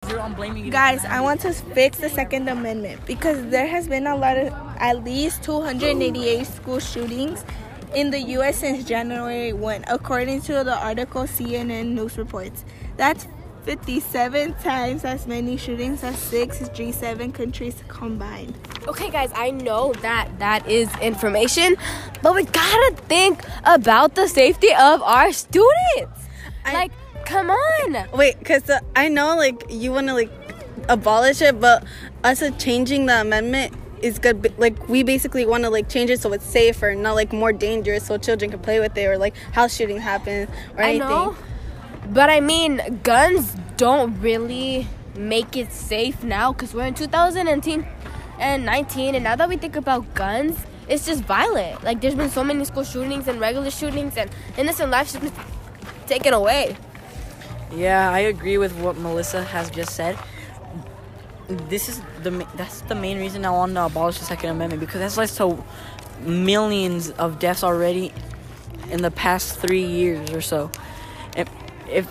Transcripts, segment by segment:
I'm blaming you. Guys, I want to fix the Second Amendment because there has been at least 288 school shootings in the U.S. since January 1, according to the article CNN News reports. That's 57 times as many shootings as 6 G7 countries combined. Okay, guys, I know that is information, but we gotta think about the safety of our students. Come on. Wait, because I know, you want to, abolish it, but us changing the amendment is good. We basically want to, change it so it's safer, not, more dangerous so children can play with it or, house shootings happen or anything. I know, but I mean, guns don't really make it safe now because we're in 2019 and now that we think about guns, it's just violent. There's been so many school shootings and regular shootings and innocent lives have been taken away. Yeah, I agree with what Melissa has just said. That's the main reason I want to abolish the Second Amendment, because that's led to millions of deaths already in the past 3 years or so. If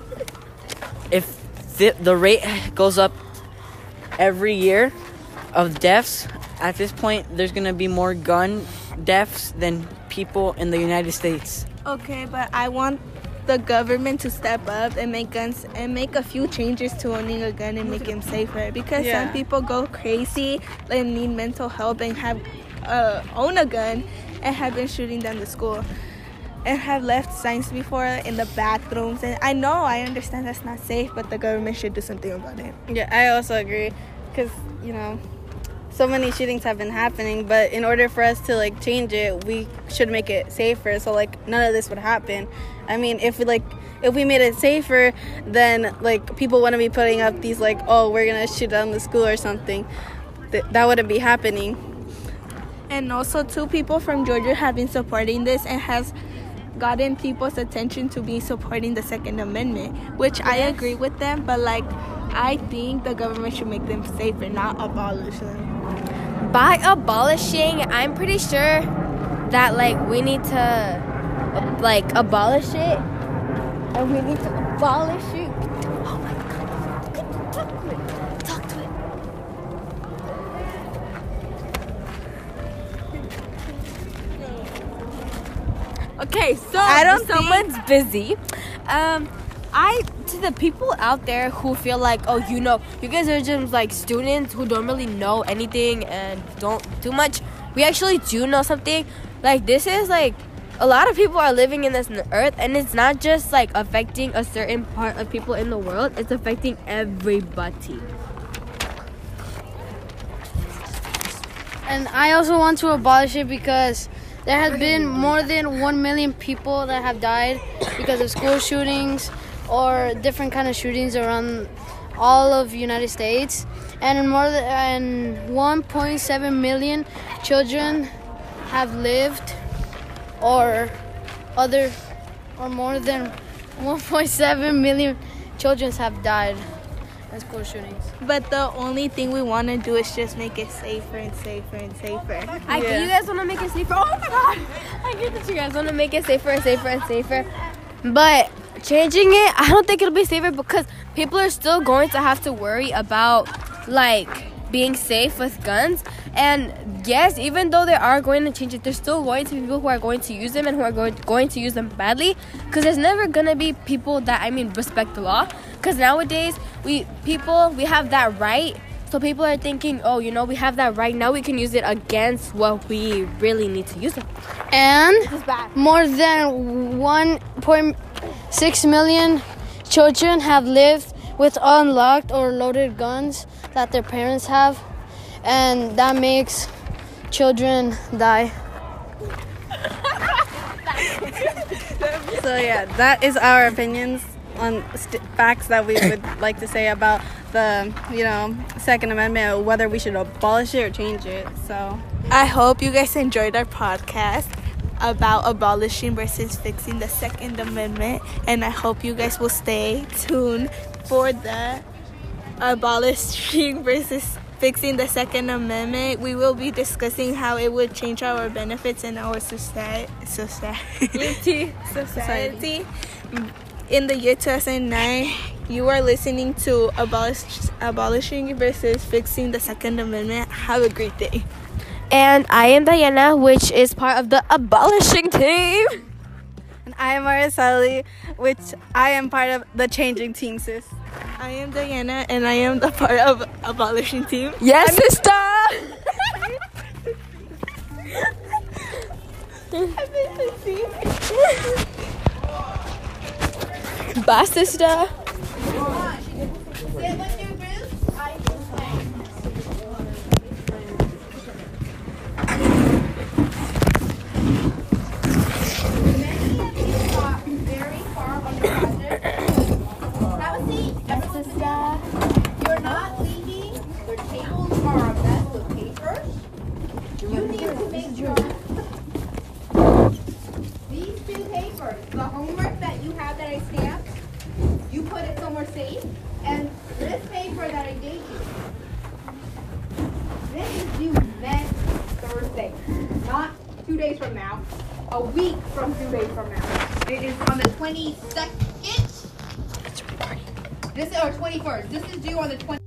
the rate goes up every year of deaths, at this point there's gonna be more gun deaths than people in the United States. Okay, but I want the government to step up and make a few changes to owning a gun and make them safer, because some people go crazy and need mental help and have own a gun and have been shooting down the school and have left signs before in the bathrooms. And I understand that's not safe, but the government should do something about it. Yeah, I also agree, because so many shootings have been happening, but in order for us to change it, we should make it safer so none of this would happen. I mean, if we made it safer, then people wouldn't be putting up these we're gonna shoot down the school or something. That wouldn't be happening. And also, 2 people from Georgia have been supporting this and has gotten people's attention to be supporting the Second Amendment, which I agree with them, but I think the government should make them safer, not abolish them. By abolishing, I'm pretty sure that we need to abolish it, and we need to abolish it. Oh my God! Talk to it. Okay, so someone's busy. To the people out there who feel you guys are just students who don't really know anything and don't do much. We actually do know something. This is a lot of people are living in this earth, and it's not just affecting a certain part of people in the world. It's affecting everybody. And I also want to abolish it because there has been more than 1 million people that have died because of school shootings or different kind of shootings around all of United States, and more than 1.7 million children have lived, or more than 1.7 million children have died in school shootings. But the only thing we want to do is just make it safer and safer and safer. I get you guys want to make it safer. Oh my God! I get that you guys want to make it safer and safer and safer. But changing it, I don't think it'll be safer because people are still going to have to worry about being safe with guns. And yes, even though they are going to change it, there's still going to be people who are going to use them and who are going to use them badly, because there's never going to be people that respect the law, because nowadays we have that right. So people are thinking, we have that right, now we can use it against what we really need to use it. And more than 1.6 million children have lived with unlocked or loaded guns that their parents have, and that makes children die. So yeah, that is our opinions on facts that we would like to say about the Second Amendment, whether we should abolish it or change it. So I hope you guys enjoyed our podcast about abolishing versus fixing the Second Amendment, and I hope you guys will stay tuned for the abolishing versus fixing the Second Amendment. We will be discussing how it would change our benefits in our society in the year 2009 You are listening to Abolishing versus Fixing the Second Amendment. Have a great day. And I am Diana, which is part of the abolishing team. And I am Araceli, which I am part of the changing team, sis. I am Diana, and I am the part of Abolishing team. Yes, sister. Bye, sister. You're not leaving. The tables are a mess with papers. You need to make sure these two papers, the homework that you have that I stamped, you put it somewhere safe, and this paper that I gave you, this is due next Thursday, not 2 days from now, a week from 2 days from now. It is on the 22nd. This is our 21st. This is due on the 20th.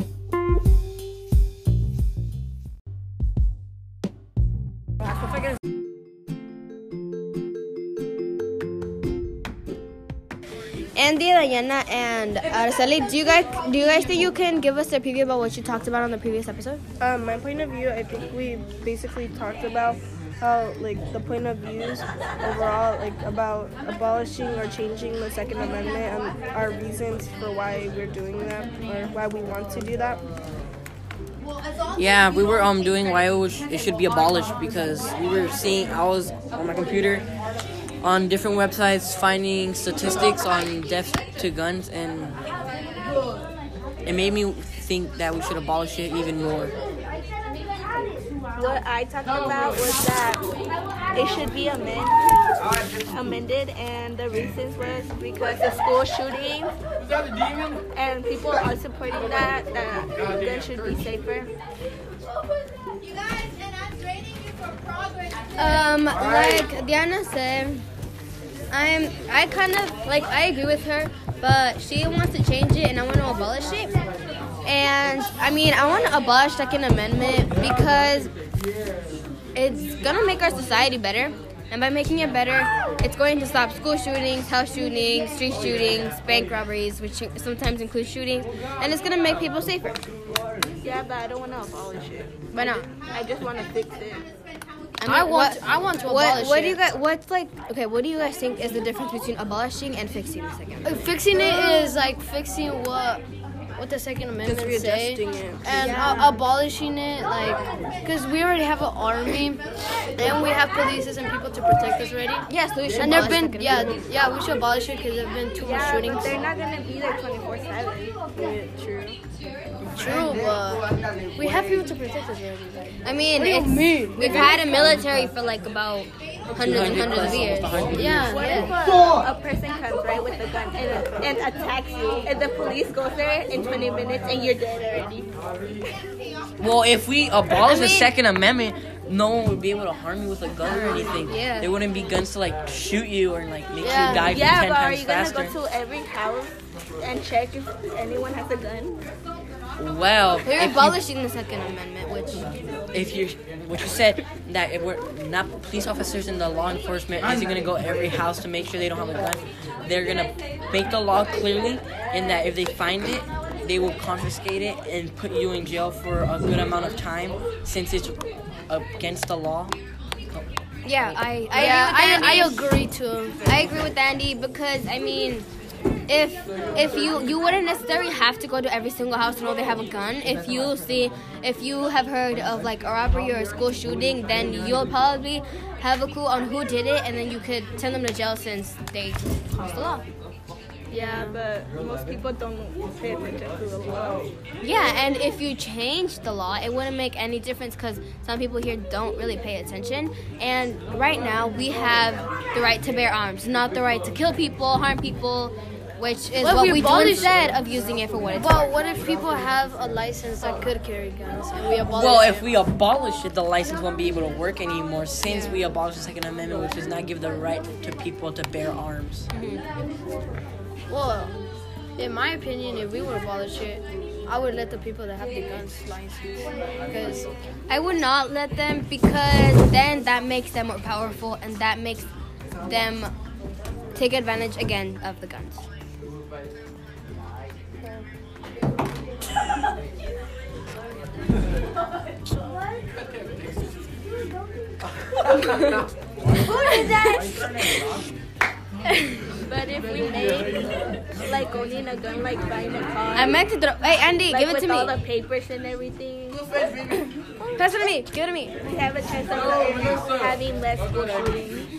Andy, Diana, and Araceli, do you guys think you can give us a preview about what you talked about on the previous episode? My point of view, I think we basically talked about how, like, the point of views overall, like, about abolishing or changing the Second Amendment and our reasons for why we're doing that or why we want to do that. Yeah, we were doing why it should be abolished because we were seeing, I was on my computer on different websites finding statistics on deaths to guns, and it made me think that we should abolish it even more. What I talked about was that it should be amended, and the reasons was because the school shootings, and people are supporting that guns should be safer. You guys, and I'm grading you for progress. Like Diana said, I kind of, like, I agree with her, but she wants to change it and I want to abolish it. And I mean, I want to abolish Second Amendment because it's gonna make our society better, and by making it better, it's going to stop school shootings, house shootings, street shootings, bank robberies, which sometimes include shootings, and it's gonna make people safer. Yeah, but I don't want to abolish it. Why not? I just want to fix it. I want to abolish what it. do you guys? What do you guys think is the difference between abolishing and fixing the Second Amendment? Fixing it is like fixing what the Second Amendment say, readjusting it. and abolishing it, like, because we already have an army and we have police and people to protect us already. Yes, we should. And there've abolish been Second we should abolish it because there've been too much shootings. But they're not gonna be there 24/7. Yeah, true. True, but we have people to protect us already. I mean, What do you mean? we've had a military for like about hundreds and hundreds of years. Yeah, What yeah. if a person comes right with a gun and attacks you, and the police goes there in 20 minutes and you're dead already? Well, if we abolish the Second Amendment, no one would be able to harm you with a gun or anything. Yeah. There wouldn't be guns to like shoot you or like make Yeah. you die Yeah, 10 but are times you gonna faster. go to every house and check if anyone has a gun? Well, We're abolishing the Second Amendment, which what you said, that if we're not police officers in the law enforcement isn't gonna go every house to make sure they don't have a gun. They're gonna make the law clearly, in that if they find it, they will confiscate it and put you in jail for a good amount of time, since it's against the law. I agree too. I agree with Andy because I mean, if you wouldn't necessarily have to go to every single house to know they have a gun. If you have heard of like a robbery or a school shooting, then you'll probably have a clue on who did it, and then you could send them to jail since they crossed the law. Yeah, but most people don't pay attention to the law. Yeah, and if you change the law, it wouldn't make any difference because some people here don't really pay attention. And right now, we have the right to bear arms, not the right to kill people, harm people, which is what we do instead of using it for what it's Well, what if people have a license that could carry guns and we abolish Well, it? if we abolish it, the license won't be able to work anymore, since we abolished the Second Amendment, which does not give the right to people to bear arms. Well, in my opinion, if we would abolish it, I would let the people that have the guns license. Because I would not let them, because then that makes them more powerful and that makes them take advantage again of the guns. But if we made like owning a gun like buying a car, I meant to throw. Hey, Andy, like give it with to me. all the papers and everything, Pass it to me. Give it to me. we have a chance of having less school shootings.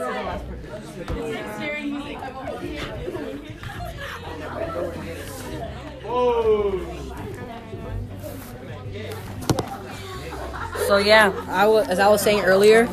So yeah, as I was saying earlier,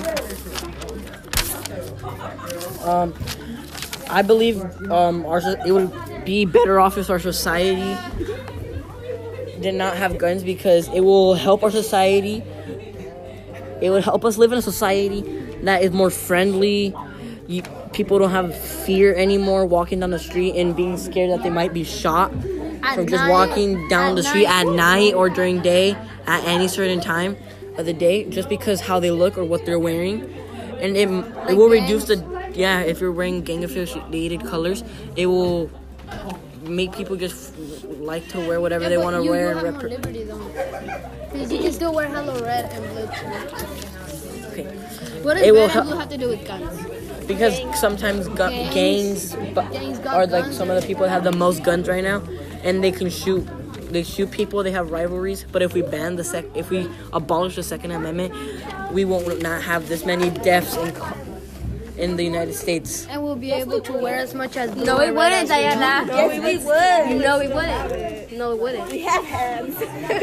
I believe it would be better off if our society did not have guns, because it will help our society. It would help us live in a society that is more friendly. People don't have fear anymore walking down the street and being scared that they might be shot from just walking down the street at night or during day at any certain time of the day, just because how they look or what they're wearing. And it will reduce if you're wearing gang-affiliated colors, it will make people just like to wear whatever they want to wear. You have more liberty though. Because you can still wear hello red and blue too. Okay. What does It will red and blue have to do with guns? Because sometimes gangs got are like guns. some of the people that have the most guns right now, and they can shoot. They shoot people. They have rivalries. But if we ban if we abolish the Second Amendment, we won't not have this many deaths in the United States. And we'll be able to wear as much as blue. No, we wouldn't, Diana. Yes, we would. No, we wouldn't. No, we wouldn't. We have hands.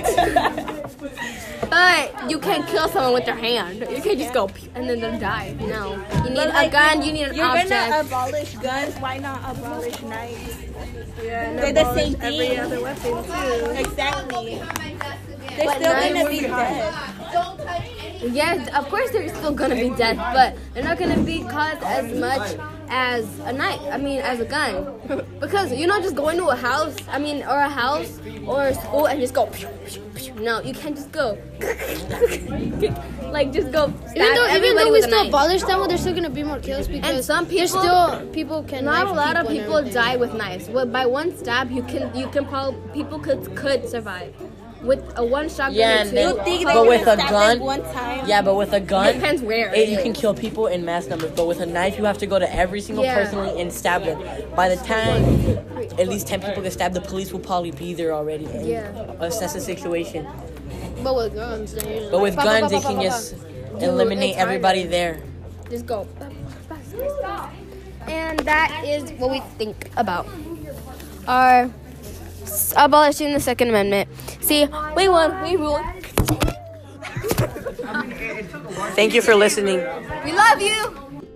But you can't kill someone with your hand. You can't just go and then they'll die. No. You need a gun. You need an You're object. gonna abolish guns. Why not abolish knives? They're the same thing. Every other weapon too. Exactly. They're still gonna be dead. Yes, of course they're still gonna be dead, but they're not gonna be caused as much as a knife. As a gun, because you're not just going to a house. Or a house or a school and just go. No, you can't just go. Just go. Even though we still abolish them, there's still gonna be more kills because and some people there's still people can. Not a knife lot of and people everything. die with knives. Well, by one stab, people could survive. With a one shot Yeah, grenade, and then, too. think but they're with a gonna stab gun, them one time? yeah, but with a gun, Depends where. you can kill people in mass numbers. But with a knife, you have to go to every single person and stab them. By the time at least 10 people get stabbed, the police will probably be there already and assess the situation. But with guns, then you're But with guns, they can just eliminate everybody there. Just go. And that is what we think about our abolishing the Second Amendment. See, we won. We ruled. Thank you for listening. We love you.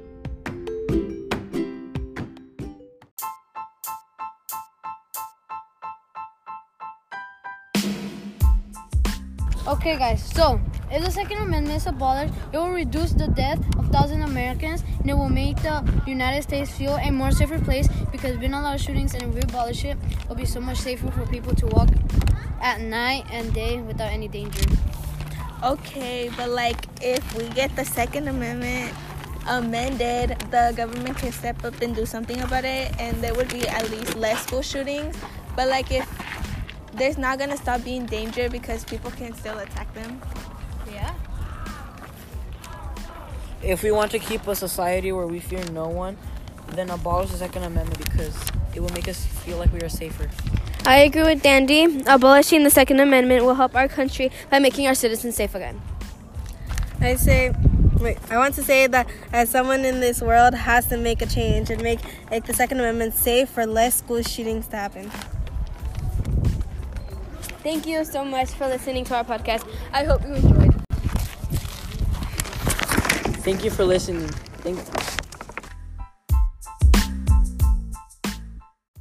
Okay, guys, so if the Second Amendment is abolished, it will reduce the death of thousands of Americans, and it will make the United States feel a more safer place because there's been a lot of shootings, and if we abolish it, it'll be so much safer for people to walk at night and day without any danger. Okay, but if we get the Second Amendment amended, the government can step up and do something about it, and there would be at least less school shootings. But if there's not gonna stop being danger because people can still attack them. Yeah. If we want to keep a society where we fear no one, then abolish the Second Amendment because it will make us feel like we are safer. I agree with Dandy. Abolishing the Second Amendment will help our country by making our citizens safe again. I want to say that as someone in this world has to make a change and make the Second Amendment safe for less school shootings to happen. Thank you so much for listening to our podcast. I hope you enjoyed. Thank you for listening. Thank you.